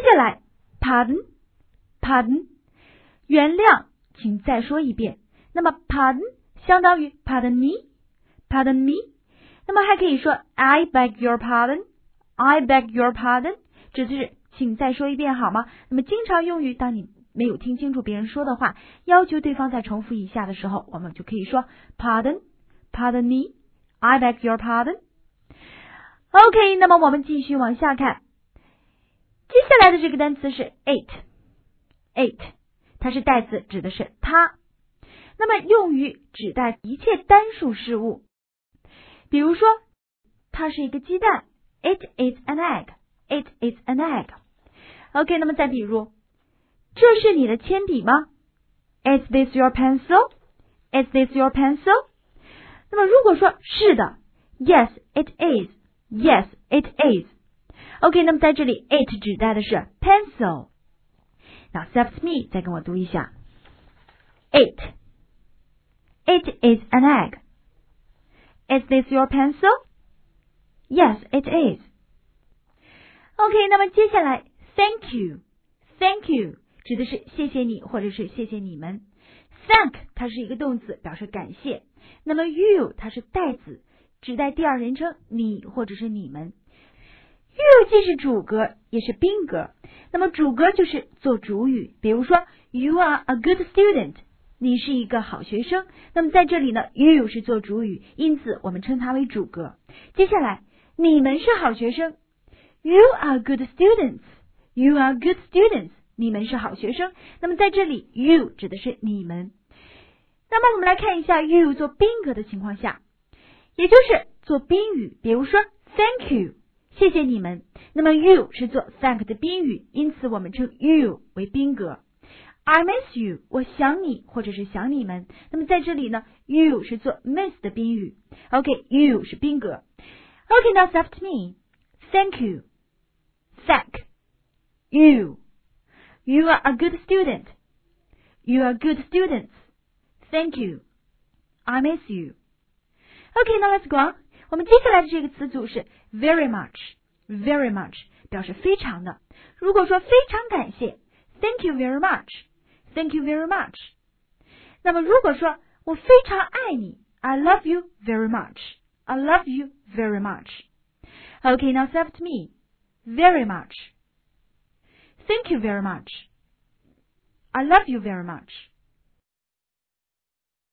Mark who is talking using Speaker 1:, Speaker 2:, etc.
Speaker 1: 下来 pardon 原谅，请再说一遍。那么 pardon 相当于 pardon me。那么还可以说 I beg your pardon， 指的是请再说一遍好吗？那么经常用于当你没有听清楚别人说的话，要求对方再重复一下的时候，我们就可以说 pardon me， I beg your pardon。OK， 那么我们继续往下看，接下来的这个单词是 it， 它是代词，指的是它。那么用于指代一切单数事物，比如说它是一个鸡蛋 ，it is an egg。OK， 那么再比如，这是你的铅笔吗 ？Is this your pencil？ 那么如果说是的 ，Yes it is。OK， 那么在这里 it 指代的是 pencil。那 Steps me 再跟我读一下 ，it is an egg。Is this your pencil? Yes, it is. OK， 那么接下来 Thank you 指的是谢谢你或者是谢谢你们。Thank 它是一个动词，表示感谢。那么 you 它是代词，指代第二人称你或者是你们。You 既是主格也是宾格。那么主格就是做主语，比如说 You are a good student， 你是一个好学生。那么在这里呢 you 是做主语，因此我们称它为主格。接下来你们是好学生， You are good students， 你们是好学生。那么在这里 you 指的是你们。那么我们来看一下 you 做宾格的情况下，也就是做宾语，比如说 Thank you， 谢谢你们。那么 you 是做 thank 的宾语，因此我们称 you 为宾格。I miss you， 我想你或者是想你们。那么在这里呢 you 是做 miss 的宾语。OK， you 是宾格。OK， now after me， Thank you， Thank you， You are a good student， You are good students， Thank you， I miss you。 OK， now let's go on。 我们接下来的这个词组是 very much， 表示非常的。如果说非常感谢 Thank you very much， 那么如果说我非常爱你 I love you very much， OK， now say after me very much， Thank you very much， I love you very much。